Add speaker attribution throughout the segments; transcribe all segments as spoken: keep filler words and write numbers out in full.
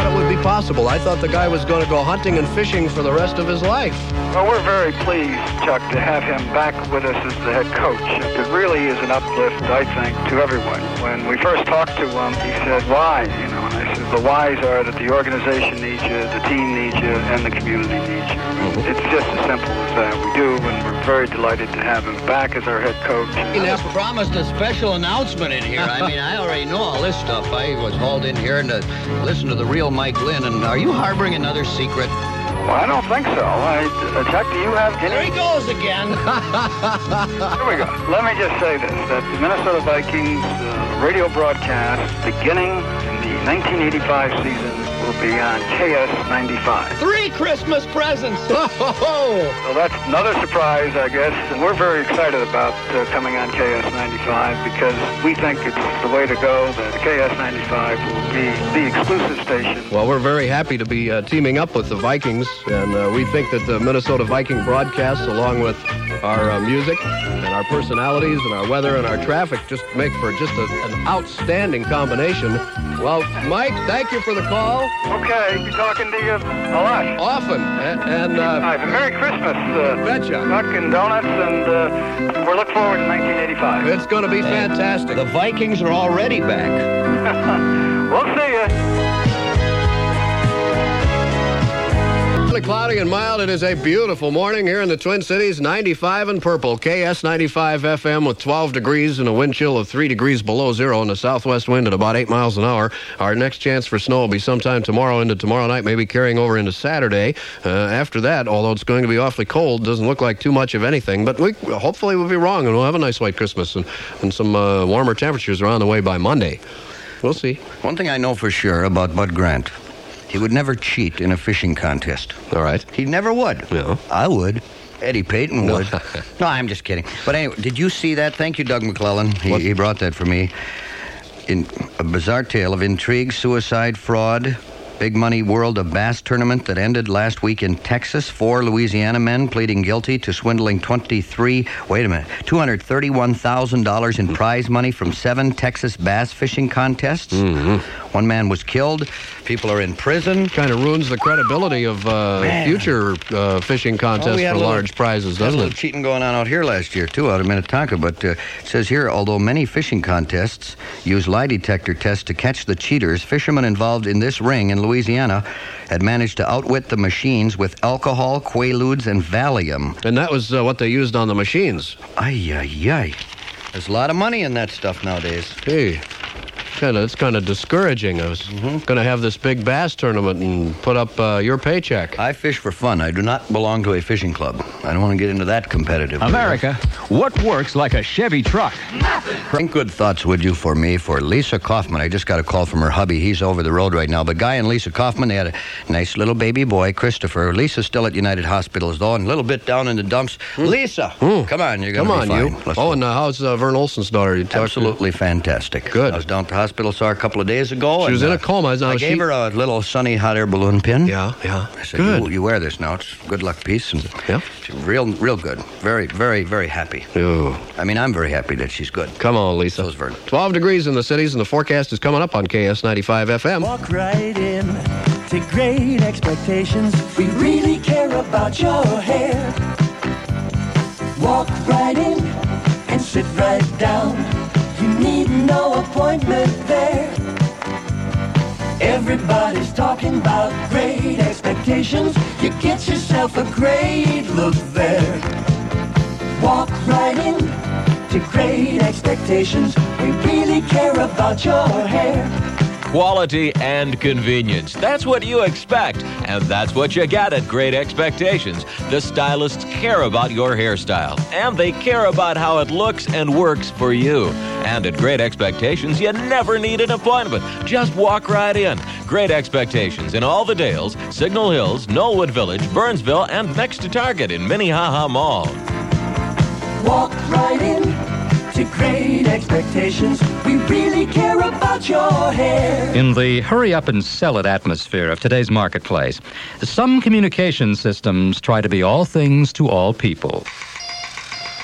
Speaker 1: thought it would be possible. I thought the guy was going to go hunting and fishing for the rest of his life.
Speaker 2: Well, we're very pleased, Chuck, to have him back with us as the head coach. It really is an uplift, I think, to everyone. When we first talked to him, he said, why? You know, and I said, the whys are that the organization needs you, the team needs you, and the community needs you. Mm-hmm. It's just as simple as that. We do, and we're very delighted to have him back as our head coach.
Speaker 3: He was promised a special announcement in here. I mean, I already know all this stuff. I was hauled in here and to listen to the real Mike Lynn. And are you harboring another secret?
Speaker 2: Well, I don't think so. I, uh, Chuck, do you have any?
Speaker 3: There he goes again.
Speaker 2: Here we go. Let me just say this, that the Minnesota Vikings uh, radio broadcast beginning in the nineteen eighty-five season will be on K S ninety-five.
Speaker 3: Three Christmas presents.
Speaker 2: So that's another surprise, I guess. And we're very excited about uh, coming on K S ninety-five because we think it's the way to go, that K S ninety-five will be the exclusive station.
Speaker 1: Well, we're very happy to be uh, teaming up with the Vikings, and uh, we think that the Minnesota Viking broadcasts, along with our uh, music and our personalities and our weather and our traffic, just make for just a, an outstanding combination. Well, Mike, thank you for the call.
Speaker 2: Okay, be talking to you a lot.
Speaker 1: Often. And, and uh,
Speaker 2: Hi, Merry Christmas. Uh,
Speaker 1: betcha.
Speaker 2: Chuck and Donuts, and uh, we're looking forward to nineteen eighty-five.
Speaker 1: It's going to be fantastic.
Speaker 3: The Vikings are already back.
Speaker 2: We'll see you.
Speaker 1: Cloudy and mild. It is a beautiful morning here in the Twin Cities. ninety-five and purple. K S ninety-five F M with twelve degrees and a wind chill of three degrees below zero and a southwest wind at about eight miles an hour. Our next chance for snow will be sometime tomorrow into tomorrow night, maybe carrying over into Saturday. Uh, after that, although it's going to be awfully cold, doesn't look like too much of anything. But we hopefully we'll be wrong and we'll have a nice white Christmas and, and some uh, warmer temperatures are on the way by Monday. We'll see.
Speaker 3: One thing I know for sure about Bud Grant. He would never cheat in a fishing contest.
Speaker 1: All right.
Speaker 3: He never would.
Speaker 1: No.
Speaker 3: I would. Eddie Payton would. No, no I'm just kidding. But anyway, did you see that? Thank you, Doug McClellan. He, he brought that for me. In a bizarre tale of intrigue, suicide, fraud, big money World of Bass tournament that ended last week in Texas. Four Louisiana men pleading guilty to swindling twenty-three, wait a minute, two hundred thirty-one thousand dollars in prize money from seven Texas bass fishing contests.
Speaker 1: Mm-hmm.
Speaker 3: One man was killed. People are in prison.
Speaker 1: Kind of ruins the credibility of uh, future uh, fishing contests oh, for large little, prizes, doesn't
Speaker 3: a
Speaker 1: it?
Speaker 3: little cheating going on out here last year, too, out of Minnetonka. But uh, it says here, although many fishing contests use lie detector tests to catch the cheaters, fishermen involved in this ring in Louisiana had managed to outwit the machines with alcohol, Quaaludes, and Valium.
Speaker 1: And that was uh, what they used on the machines.
Speaker 3: Ay, ay, ay. There's a lot of money in that stuff nowadays.
Speaker 1: Hey. Kind of, it's kind of discouraging. I was mm-hmm. going to have this big bass tournament and put up uh, your paycheck.
Speaker 3: I fish for fun. I do not belong to a fishing club. I don't want to get into that competitive.
Speaker 4: America, what works like a Chevy truck?
Speaker 3: Nothing. Think good thoughts, would you, for me, for Lisa Kaufman. I just got a call from her hubby. He's over the road right now. But Guy and Lisa Kaufman, they had a nice little baby boy, Christopher. Lisa's still at United Hospitals, though, and a little bit down in the dumps. Mm. Lisa, mm. come on, you're going to be fine.
Speaker 1: Come on, you. Oh, and uh, how's uh, Vern Olson's daughter? You
Speaker 3: Absolutely to? fantastic.
Speaker 1: Good.
Speaker 3: I was down at the hospital, saw her a couple of days ago.
Speaker 1: She was
Speaker 3: and,
Speaker 1: in a coma.
Speaker 3: I gave
Speaker 1: she...
Speaker 3: her a little sunny hot air balloon pin.
Speaker 1: Yeah, yeah.
Speaker 3: I said,
Speaker 1: good.
Speaker 3: You, you wear this now. It's a good luck piece. And
Speaker 1: yeah.
Speaker 3: She's real, real good. Very, very, very happy.
Speaker 1: Ooh.
Speaker 3: I mean, I'm very happy that she's good.
Speaker 1: Come on, Lisa.
Speaker 3: So's Vern.
Speaker 1: twelve degrees in the cities, and the forecast is coming up on K S ninety-five F M.
Speaker 5: Walk right in to Great Expectations. We really care about your hair. Walk right in and sit right down. You need no appointment there. Everybody's talking about Great Expectations. You get yourself a great look there. Walk right in to Great Expectations. We really care about your hair.
Speaker 6: Quality and convenience. That's what you expect, and that's what you get at Great Expectations. The stylists care about your hairstyle, and they care about how it looks and works for you. And at Great Expectations, you never need an appointment. Just walk right in. Great Expectations in all the Dales, Signal Hills, Knollwood Village, Burnsville, and next to Target in Minnehaha Mall.
Speaker 5: Walk right in to Great Expectations. We really care about your hair.
Speaker 4: In the hurry up and sell it atmosphere of today's marketplace, some communication systems try to be all things to all people.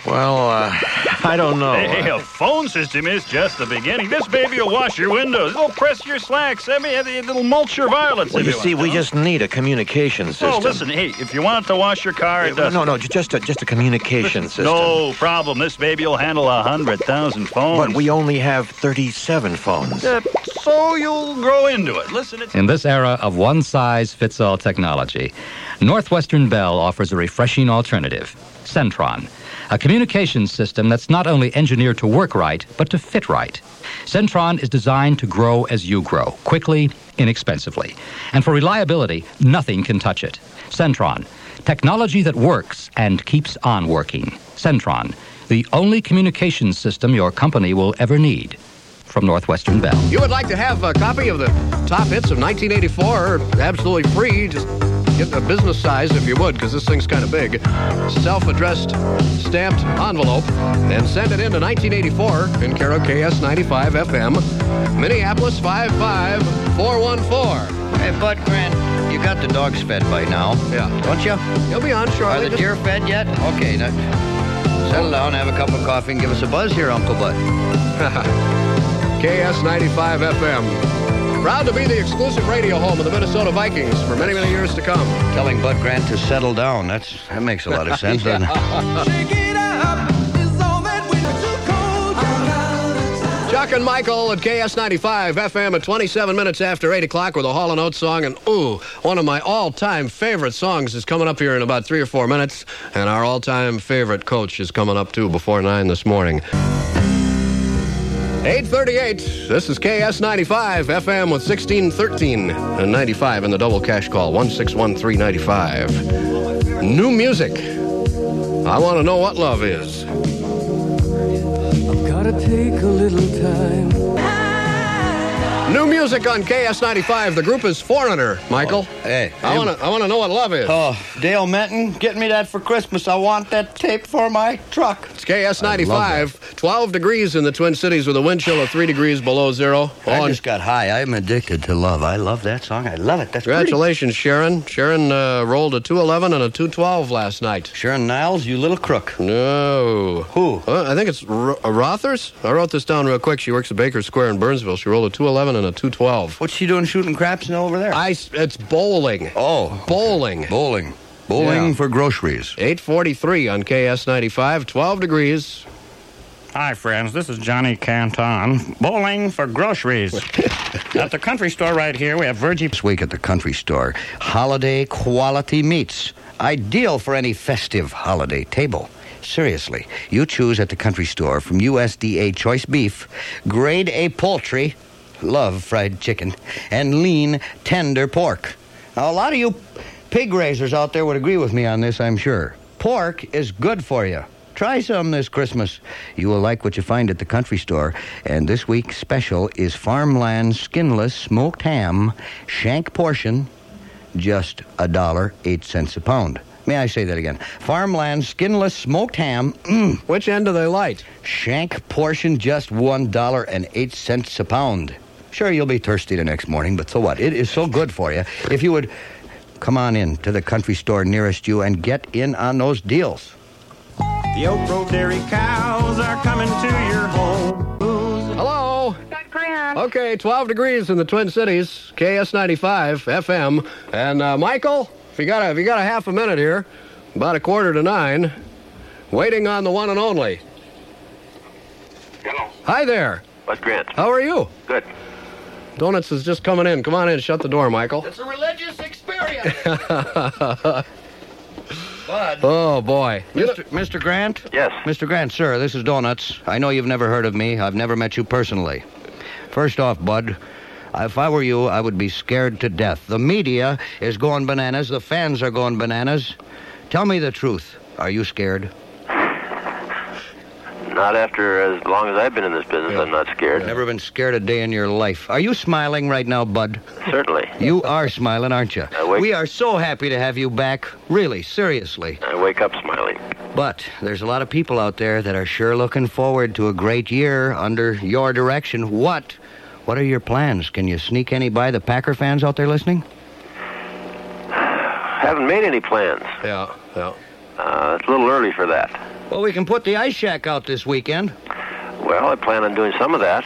Speaker 7: Well, uh, I don't know.
Speaker 8: Hey, a phone system is just the beginning. This baby will wash your windows. It'll press your slacks. I mean, it'll mulch your violets.
Speaker 7: Well,
Speaker 8: if
Speaker 7: you
Speaker 8: you
Speaker 7: see,
Speaker 8: want,
Speaker 7: we
Speaker 8: huh?
Speaker 7: just need a communication system.
Speaker 8: Oh, listen, hey, if you want it to wash your car, it does.
Speaker 7: No, no, just a, just a communication system.
Speaker 8: No problem. This baby will handle a hundred thousand phones.
Speaker 7: But we only have thirty-seven phones.
Speaker 8: Uh, so you'll grow into it. Listen, it's...
Speaker 4: In this era of one-size-fits-all technology, Northwestern Bell offers a refreshing alternative, Centron, a communications system that's not only engineered to work right, but to fit right. Centron is designed to grow as you grow, quickly, inexpensively. And for reliability, nothing can touch it. Centron, technology that works and keeps on working. Centron, the only communications system your company will ever need. From Northwestern Bell.
Speaker 1: You would like to have a copy of the top hits of nineteen eighty-four absolutely free? Just get the business size if you would, because this thing's kind of big. Self-addressed, stamped envelope, and send it in to nineteen eighty-four in care of K S ninety-five F M, Minneapolis five five four one four.
Speaker 3: Hey, Bud Grant, you got the dogs fed by now.
Speaker 1: Yeah.
Speaker 3: Don't you?
Speaker 1: You'll be on shortly.
Speaker 3: Are the
Speaker 1: Just-
Speaker 3: deer fed yet? Okay, now settle down, have a cup of coffee, and give us a buzz here, Uncle Bud.
Speaker 1: K S ninety-five F M. Proud to be the exclusive radio home of the Minnesota Vikings for many, many years to come.
Speaker 3: Telling Bud Grant to settle down. That's that makes a lot of sense, doesn't it?
Speaker 1: Chuck and Michael at K S ninety-five F M at twenty-seven minutes after eight o'clock with a Hall and Oates song. And, ooh, one of my all-time favorite songs is coming up here in about three or four minutes. And our all-time favorite coach is coming up, too, before nine this morning. eight thirty-eight, this is K S ninety-five F M with sixteen thirteen and ninety-five in the double cash call, one six one three ninety-five. New music. I want to know what love is.
Speaker 5: I've gotta take a little time.
Speaker 1: New music on K S ninety-five. The group is Foreigner, Michael.
Speaker 3: Oh, hey.
Speaker 1: I want to I want to know what love is.
Speaker 3: Oh, Dale Menton, get me that for Christmas. I want that tape for my truck.
Speaker 1: It's K S ninety-five, twelve degrees in the Twin Cities with a wind chill of three degrees below zero.
Speaker 3: I
Speaker 1: On-
Speaker 3: just got high. I'm addicted to love. I love that song. I love it. That's
Speaker 1: Congratulations, Sharon. Sharon uh, rolled a two eleven and a two twelve last night.
Speaker 3: pretty. Sharon Niles, you little crook.
Speaker 1: No.
Speaker 3: Who?
Speaker 1: Uh, I think it's R- uh, Rothers. I wrote this down real quick. She works at Baker Square in Burnsville. She rolled a two eleven and a two twelve.
Speaker 3: What's she doing shooting craps now over there?
Speaker 1: I, it's bowling.
Speaker 3: oh.
Speaker 1: Bowling.
Speaker 3: Bowling. Bowling
Speaker 1: Yeah.
Speaker 3: for groceries.
Speaker 1: eight forty-three on K S ninety-five, twelve degrees.
Speaker 8: Hi, friends. This is Johnny Canton. Bowling for groceries. At the country store right here, we have Virgie.
Speaker 3: This week at the country store, holiday quality meats. Ideal for any festive holiday table. Seriously, you choose at the country store from U S D A choice beef, grade A poultry, love fried chicken, and lean, tender pork. Now, a lot of you pig raisers out there would agree with me on this, I'm sure. Pork is good for you. Try some this Christmas. You will like what you find at the country store. And this week's special is Farmland Skinless Smoked Ham, shank portion, just a dollar eight cents a pound. May I say that again? Farmland Skinless Smoked Ham, mm,
Speaker 1: Which end do they light?
Speaker 3: shank portion, just one dollar and eight cents a pound. Sure, you'll be thirsty the next morning, but so what? It is so good for you. If you would come on in to the country store nearest you and get in on those deals.
Speaker 8: The Oak Grove Dairy cows are coming to your home.
Speaker 1: Hello. Okay, twelve degrees in the Twin Cities, K S ninety-five F M. And uh, Michael, if you got a, if you got a half a minute here, about a quarter to nine, waiting on the one and only.
Speaker 9: Hello.
Speaker 1: Hi there.
Speaker 9: Bud Grant.
Speaker 1: How are you?
Speaker 9: Good.
Speaker 1: Donuts is just coming in. Come on in. Shut the door, Michael.
Speaker 3: It's a religious experience. Bud.
Speaker 1: Oh, boy.
Speaker 3: Mister Mister Grant?
Speaker 9: Yes.
Speaker 3: Mister Grant, sir, this is Donuts. I know you've never heard of me. I've never met you personally. First off, Bud, if I were you, I would be scared to death. The media is going bananas. The fans are going bananas. Tell me the truth. Are you scared?
Speaker 9: Not after as long as I've been in this business,
Speaker 1: Yeah.
Speaker 9: I'm not scared.
Speaker 3: Never been scared a day in your life. Are you smiling right now, Bud?
Speaker 9: Certainly.
Speaker 3: You are smiling, aren't you?
Speaker 9: I wake-
Speaker 3: We are so happy to have you back. Really, seriously.
Speaker 9: I wake up smiling.
Speaker 3: But there's a lot of people out there that are sure looking forward to a great year under your direction. What? What are your plans? Can you sneak any by the Packer fans out there listening?
Speaker 9: Haven't made any plans.
Speaker 1: Yeah, yeah.
Speaker 9: Uh, it's a little early for that.
Speaker 3: Well, we can put the ice shack out this weekend.
Speaker 9: Well, I plan on doing some of that.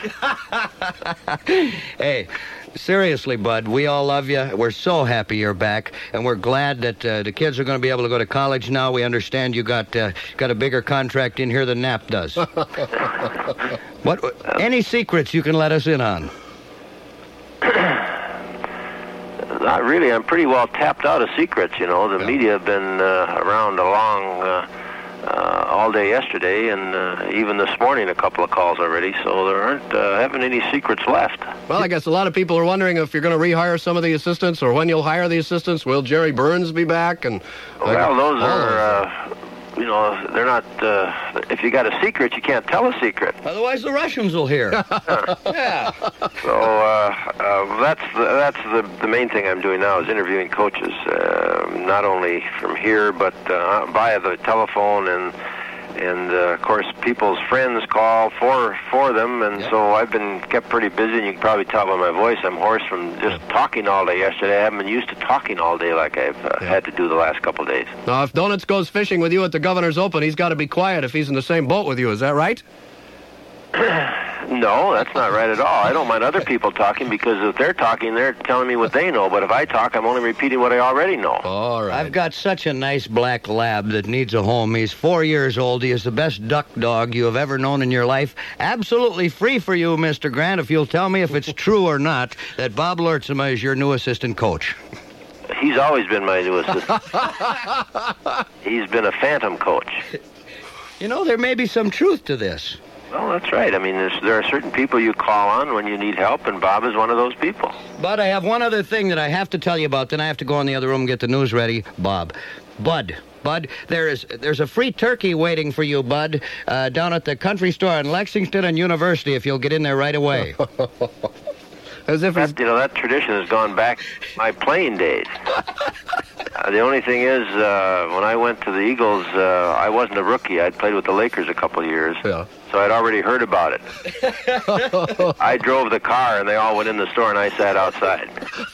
Speaker 3: Hey, seriously, Bud, we all love you. We're so happy you're back, and we're glad that uh, the kids are going to be able to go to college now. We understand you got uh, got a bigger contract in here than Knapp does. What? Any secrets you can let us in on?
Speaker 9: Not really. I'm pretty well tapped out of secrets, you know. The
Speaker 1: Yeah.
Speaker 9: media have been uh, around along uh, uh, all day yesterday, and uh, even this morning a couple of calls already, so there aren't uh, haven't any secrets left.
Speaker 1: Well, I guess a lot of people are wondering if you're going to rehire some of the assistants or when you'll hire the assistants. Will Jerry Burns be back? And
Speaker 9: Well, those
Speaker 1: all
Speaker 9: are,
Speaker 1: of
Speaker 9: uh, you know, they're not, uh, if you got a secret, you can't tell a secret.
Speaker 3: Otherwise, the Russians will hear. Yeah.
Speaker 9: So uh, uh, that's the, that's the, the main thing I'm doing now is interviewing coaches, uh, not only from here but uh, via the telephone and and uh, of course people's friends call for for them, and
Speaker 1: Yep.
Speaker 9: so I've been kept pretty busy. And you can probably tell by my voice I'm hoarse from just talking all day yesterday. I haven't been used to talking all day like I've uh,
Speaker 1: Yeah.
Speaker 9: had to do the last couple of days.
Speaker 1: Now, if Donuts goes fishing with you at the Governor's Open, he's got to be quiet if he's in the same boat with you. Is that right?
Speaker 9: No, that's not right at all. I don't mind other people talking because if they're talking, they're telling me what they know. But if I talk, I'm only repeating what I already know.
Speaker 1: All right.
Speaker 3: I've got such a nice black lab that needs a home. He's four years old. He is the best duck dog you have ever known in your life. Absolutely free for you, Mister Grant, if you'll tell me if it's true or not that Bob Lurtsema is your new assistant coach.
Speaker 9: He's always been my new assistant. He's been a phantom coach.
Speaker 3: You know, there may be some truth to this.
Speaker 9: Well, that's right. I mean, there's, there are certain people you call on when you need help, and Bob is one of those people.
Speaker 3: But I have one other thing that I have to tell you about. Then I have to go in the other room and get the news ready. Bob. Bud. Bud, there is there's a free turkey waiting for you, Bud, uh, down at the country store in Lexington and University if you'll get in there right away.
Speaker 1: As if he's...
Speaker 9: That, you know, that tradition has gone back my playing days. Uh, the only thing is, uh, when I went to the Eagles, uh, I wasn't a rookie. I'd played with the Lakers a couple of years.
Speaker 1: Yeah.
Speaker 9: So I'd already heard about it. I drove the car, and they all went in the store, and I sat outside.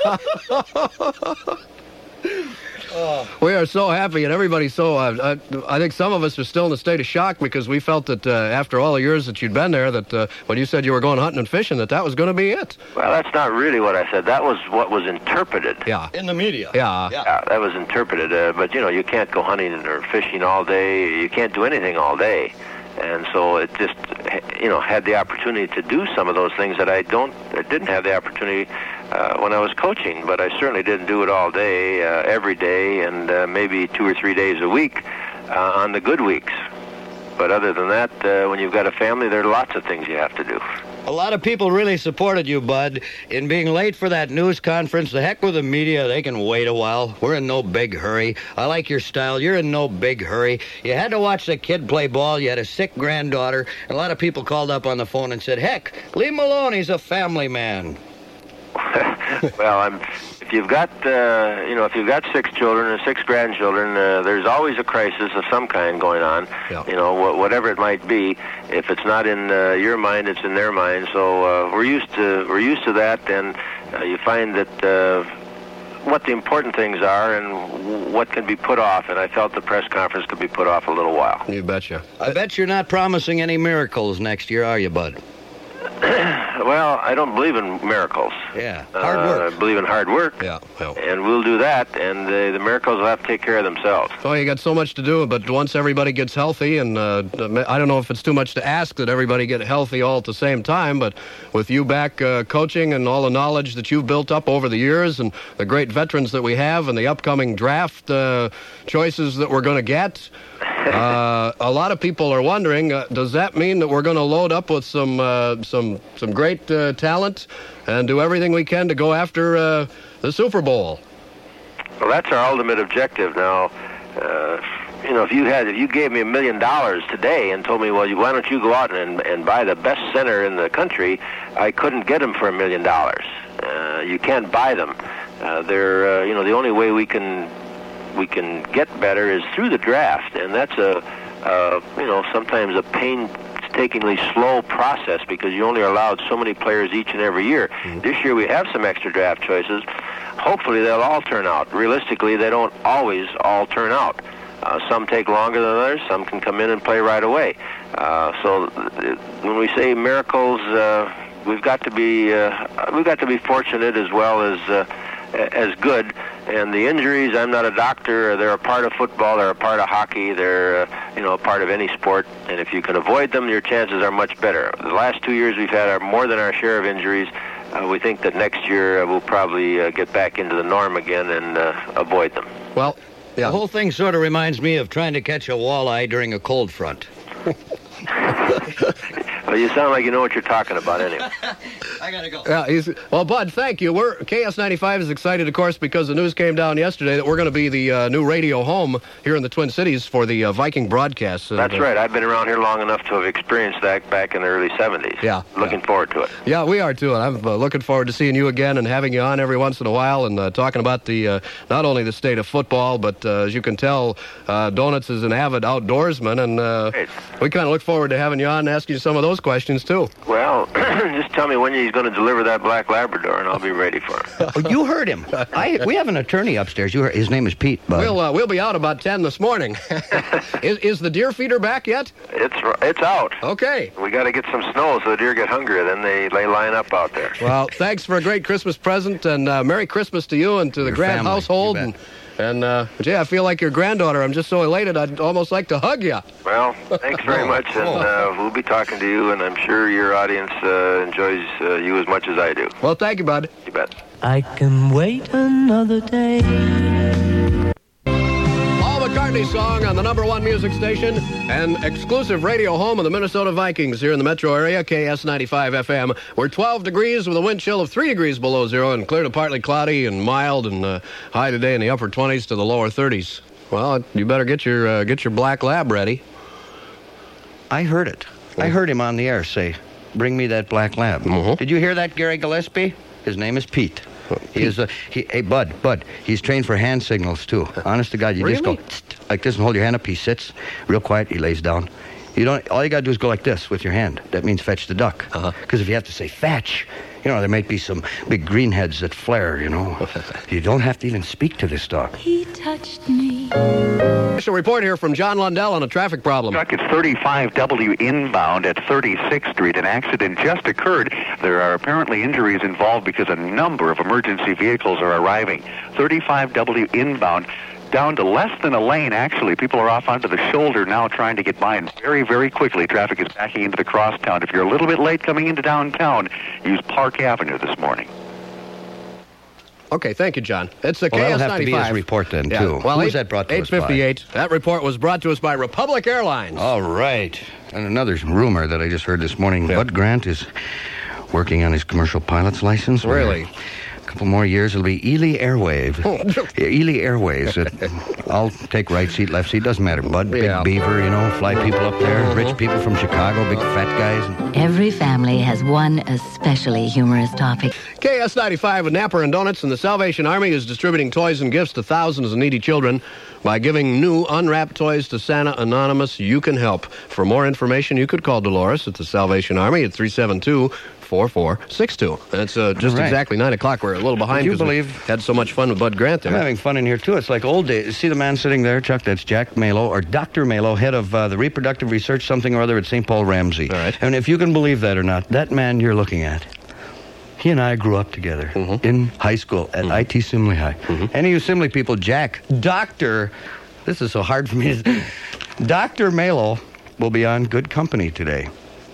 Speaker 1: We are so happy, and everybody's so... Uh, I, I think some of us are still in a state of shock because we felt that uh, after all the years that you'd been there, that uh, when you said you were going hunting and fishing, that that was going to be it.
Speaker 9: Well, that's not really what I said. That was what was interpreted.
Speaker 1: Yeah.
Speaker 3: In the media.
Speaker 1: Yeah.
Speaker 9: Yeah, that was interpreted. Uh, but, you know, you can't go hunting or fishing all day. You can't do anything all day. And so it just, you know, had the opportunity to do some of those things that I don't, I didn't have the opportunity uh, when I was coaching. But I certainly didn't do it all day, uh, every day, and uh, maybe two or three days a week uh, on the good weeks. But other than that, uh, when you've got a family, there are lots of things you have to do.
Speaker 3: A lot of people really supported you, Bud, in being late for that news conference. The heck with the media. They can wait a while. We're in no big hurry. I like your style. You're in no big hurry. You had to watch the kid play ball. You had a sick granddaughter. A lot of people called up on the phone and said, heck, leave him alone. He's a family man.
Speaker 9: Well, I'm, if you've got, uh, you know, if you've got six children or six grandchildren, uh, there's always a crisis of some kind going on.
Speaker 1: Yeah.
Speaker 9: You know, wh- whatever it might be. If it's not in uh, your mind, it's in their mind. So uh, we're used to we're used to that, and uh, you find that uh, what the important things are and w- what can be put off. And I felt the press conference could be put off a little while.
Speaker 1: You betcha.
Speaker 3: I bet you're not promising any miracles next year, are you, Bud?
Speaker 9: Well, I don't believe in miracles.
Speaker 3: Yeah, hard work.
Speaker 9: Uh, I believe in hard work.
Speaker 1: Yeah, well.
Speaker 9: And we'll do that, and the, the miracles will have to take care of themselves.
Speaker 1: Oh, you got so much to do, but once everybody gets healthy, and uh, I don't know if it's too much to ask that everybody get healthy all at the same time, but with you back uh, coaching and all the knowledge that you've built up over the years and the great veterans that we have and the upcoming draft uh, choices that we're going to get, uh, a lot of people are wondering, uh, does that mean that we're going to load up with some uh, some some great uh, talent and do everything we can to go after uh, the Super Bowl?
Speaker 9: Well, that's our ultimate objective now. Uh, you know, if you had, if you gave me a million dollars today and told me, well, why don't you go out and, and buy the best center in the country, I couldn't get them for a million dollars. Uh, you can't buy them. Uh, they're, uh, you know, the only way we can we can get better is through the draft, and that's a, uh, you know, sometimes a painstakingly slow process because you only are allowed so many players each and every year. Mm-hmm. This year we have some extra draft choices. Hopefully they'll all turn out. Realistically, they don't always all turn out. Uh, some take longer than others. Some can come in and play right away. Uh, so uh, when we say miracles, uh, we've got to be uh, we've got to be fortunate as well as uh, as good. And the injuries, I'm not a doctor. They're a part of football. They're a part of hockey. They're uh, you know a part of any sport. And if you can avoid them, your chances are much better. The last two years we've had our, more than our share of injuries. Uh, we think that next year uh, we'll probably uh, get back into the norm again and uh, avoid them.
Speaker 1: Well, yeah.
Speaker 3: The whole thing sort of reminds me of trying to catch a walleye during a cold front.
Speaker 9: Well, you sound like you know what you're talking about anyway.
Speaker 3: I gotta go.
Speaker 1: Yeah, he's, well, Bud, thank you. We're K S ninety-five is excited, of course, because the news came down yesterday that we're going to be the uh, new radio home here in the Twin Cities for the uh, Viking broadcasts. Uh,
Speaker 9: That's
Speaker 1: the,
Speaker 9: right. I've been around here long enough to have experienced that back in the early seventies.
Speaker 1: Yeah.
Speaker 9: Looking
Speaker 1: yeah.
Speaker 9: forward to it.
Speaker 1: Yeah, we are, too. And I'm uh, looking forward to seeing you again and having you on every once in a while and uh, talking about the uh, not only the state of football, but uh, as you can tell, uh, Donuts is an avid outdoorsman, and uh,
Speaker 9: Great.
Speaker 1: we kind of look forward to having you on and asking you some of those questions, too.
Speaker 9: Well, just tell me when he's going to deliver that black Labrador, and I'll be ready for it.
Speaker 3: Oh, you heard him. I, we have an attorney upstairs. You heard, his name is Pete, Bud.
Speaker 1: We'll uh, we'll be out about ten this morning. is, is the deer feeder back yet?
Speaker 9: It's it's out.
Speaker 1: Okay.
Speaker 9: We got to get some snow so the deer get hungry. Then they, they line up out there.
Speaker 1: Well, thanks for a great Christmas present, and uh, Merry Christmas to you and to the
Speaker 3: Your
Speaker 1: Grant
Speaker 3: family,
Speaker 1: household.
Speaker 3: you
Speaker 1: And, and uh, gee, I feel like your granddaughter. I'm just so elated, I'd almost like to hug you.
Speaker 9: Well, thanks very much, and uh, we'll be talking to you, and I'm sure your audience uh, enjoys uh, you as much as I do.
Speaker 1: Well, thank you, Bud.
Speaker 9: You bet.
Speaker 5: I can wait another day.
Speaker 1: Paul McCartney song on the number one music station and exclusive radio home of the Minnesota Vikings here in the metro area, K S ninety-five F M. We're twelve degrees with a wind chill of three degrees below zero and clear to partly cloudy and mild and uh, high today in the upper twenties to the lower thirties. Well, you better get your uh, get your black lab ready.
Speaker 3: I heard it. I heard him on the air say, "Bring me that black lab."
Speaker 1: Mm-hmm.
Speaker 3: Did you hear that, Gary Gillespie? His name is Pete. He is a he, hey Bud, Bud. He's trained for hand signals too. Honest to God, you
Speaker 1: Really?
Speaker 3: just go tst, like this and hold your hand up. He sits real quiet. He lays down. You don't. All you got to do is go like this with your hand. That means fetch the duck. Because
Speaker 1: Uh-huh.
Speaker 3: if you have to say fetch, you know there might be some big greenheads that flare. You know, you don't have to even speak to this dog.
Speaker 10: He touched me.
Speaker 1: Special report here from John Lundell on a traffic problem.
Speaker 11: Truck is thirty-five W inbound at thirty-sixth Street. An accident just occurred. There are apparently injuries involved because a number of emergency vehicles are arriving. thirty-five W inbound. Down to less than a lane, actually. People are off onto the shoulder now trying to get by, and very, very quickly traffic is backing into the crosstown. If you're a little bit late coming into downtown, use Park Avenue this morning.
Speaker 1: Okay, thank you, John. It's the
Speaker 3: Well,
Speaker 1: K S
Speaker 3: that'll have to be
Speaker 1: ninety-five.
Speaker 3: his report then,
Speaker 1: Yeah.
Speaker 3: too.
Speaker 1: Well,
Speaker 3: Who's
Speaker 1: eight-
Speaker 3: that brought to us by?
Speaker 1: eight fifty-eight. That report was brought to us by Republic Airlines.
Speaker 3: All right. And another rumor that I just heard this morning, Bud Grant is working on his commercial pilot's license.
Speaker 1: Really?
Speaker 3: A couple more years, it'll be Ely Airwaves. Ely Airways. It, I'll take right seat, left seat, doesn't matter. Bud, Big
Speaker 1: Yeah.
Speaker 3: Beaver, you know, fly people up there, rich people from Chicago, big fat guys.
Speaker 10: Every family has one especially humorous topic.
Speaker 1: K S ninety-five with Napper and Donuts and the Salvation Army is distributing toys and gifts to thousands of needy children. By giving new unwrapped toys to Santa Anonymous, you can help. For more information, you could call Dolores at the Salvation Army at three seven two, four four six two. And it's uh, just
Speaker 3: All right.
Speaker 1: exactly nine o'clock. We're a little behind
Speaker 3: Would you
Speaker 1: because we
Speaker 3: believe-
Speaker 1: had so much fun with Bud Grant there.
Speaker 3: I'm having fun in here, too. It's like old days. See the man sitting there, Chuck? That's Jack Malo, or Doctor Malo, head of uh, the reproductive research something or other at Saint Paul Ramsey.
Speaker 1: All right.
Speaker 3: And if you can believe that or not, that man you're looking at, he and I grew up together
Speaker 1: Mm-hmm.
Speaker 3: in high school at I T Simley High. Any of you Simley people, Jack, Doctor, this is so hard for me. to- Doctor Malo will be on Good Company today.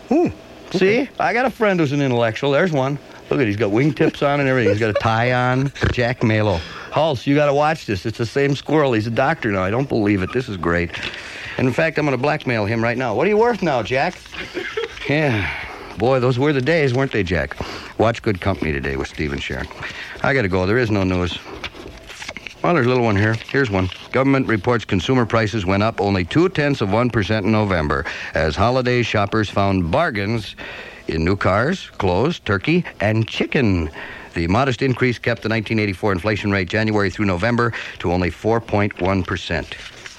Speaker 3: See? I got a friend who's an intellectual. There's one. Look at, he's got wingtips on and everything. He's got a tie on. Jack Malo. Hulse, you got to watch this. It's the same squirrel. He's a doctor now. I don't believe it. This is great. And in fact, I'm going to blackmail him right now. What are you worth now, Jack? Yeah. Boy, those were the days, weren't they, Jack? Watch Good Company today with Steve and Sharon. I got to go. There is no news. Well, there's a little one here. Here's one. Government reports consumer prices went up only two-tenths of one percent in November as holiday shoppers found bargains in new cars, clothes, turkey, and chicken. The modest increase kept the nineteen eighty-four inflation rate January through November to only four point one percent.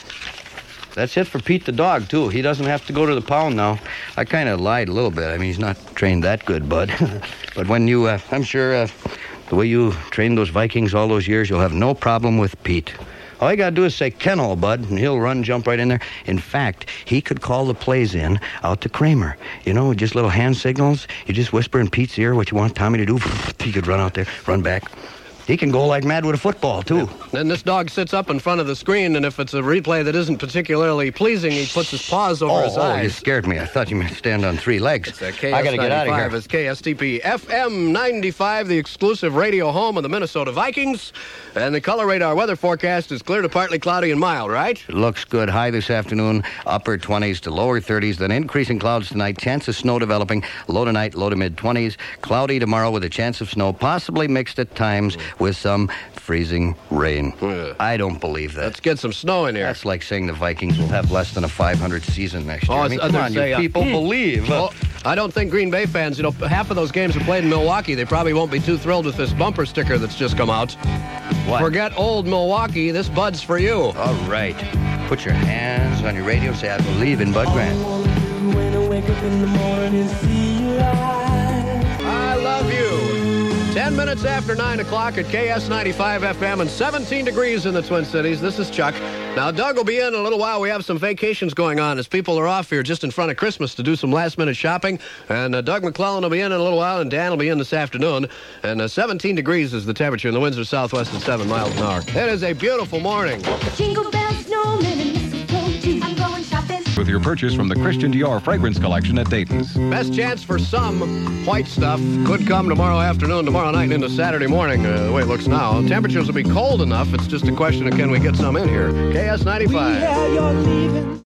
Speaker 3: That's it for Pete the dog, too. He doesn't have to go to the pound now. I kind of lied a little bit. I mean, he's not trained that good, Bud. But when you, uh, I'm sure uh, the way you trained those Vikings all those years, you'll have no problem with Pete. All you got to do is say kennel, bud, and he'll run, jump right in there. In fact, he could call the plays in out to Kramer. You know, just little hand signals. You just whisper in Pete's ear what you want Tommy to do. He could run out there, run back. He can go like mad with a football, too.
Speaker 1: Then this dog sits up in front of the screen, and if it's a replay that isn't particularly pleasing, he puts his paws over
Speaker 3: oh,
Speaker 1: his
Speaker 3: oh,
Speaker 1: eyes.
Speaker 3: you scared me. I thought you might stand on three legs.
Speaker 1: It's at K S
Speaker 3: I got to get out of here.
Speaker 1: It's K S T P F M ninety-five, the exclusive radio home of the Minnesota Vikings. And the Color Radar weather forecast is clear to partly cloudy and mild, right?
Speaker 3: It looks good. High this afternoon, upper twenties to lower thirties, then increasing clouds tonight. Chance of snow developing. Low tonight, low to mid-twenties. Cloudy tomorrow with a chance of snow, possibly mixed at times with some freezing rain.
Speaker 1: Yeah.
Speaker 3: I don't believe that.
Speaker 1: Let's get some snow in here.
Speaker 3: That's like saying the Vikings will have less than a five hundred season next year.
Speaker 1: Oh,
Speaker 3: I mean,
Speaker 1: it's-
Speaker 3: come
Speaker 1: others
Speaker 3: on,
Speaker 1: say,
Speaker 3: you
Speaker 1: uh,
Speaker 3: people
Speaker 1: hmm.
Speaker 3: believe.
Speaker 1: Well, I don't think Green Bay fans, you know, half of those games are played in Milwaukee. They probably won't be too thrilled with this bumper sticker that's just come out.
Speaker 3: What?
Speaker 1: Forget old Milwaukee. This Bud's for you.
Speaker 3: All right. Put your hands on your radio. Say, I believe in Bud Grant.
Speaker 1: I love you. Ten minutes after nine o'clock at K S ninety-five F M and seventeen degrees in the Twin Cities. This is Chuck. Now, Doug will be in in a little while. We have some vacations going on as people are off here just in front of Christmas to do some last-minute shopping. And uh, Doug McClellan will be in in a little while, and Dan will be in this afternoon. And uh, seventeen degrees is the temperature, and the winds are southwest at seven miles an hour. It is a beautiful morning.
Speaker 12: Jingle bells, snowmen, and mistletoe too. I'm going shopping.
Speaker 13: With your purchase from the Christian Dior fragrance collection at Dayton's.
Speaker 1: Best chance for some white stuff could come tomorrow afternoon, tomorrow night, and into Saturday morning, uh, the way it looks now. Temperatures will be cold enough. It's just a question of can we get some in here. K S ninety-five.
Speaker 5: Yeah, you're leaving.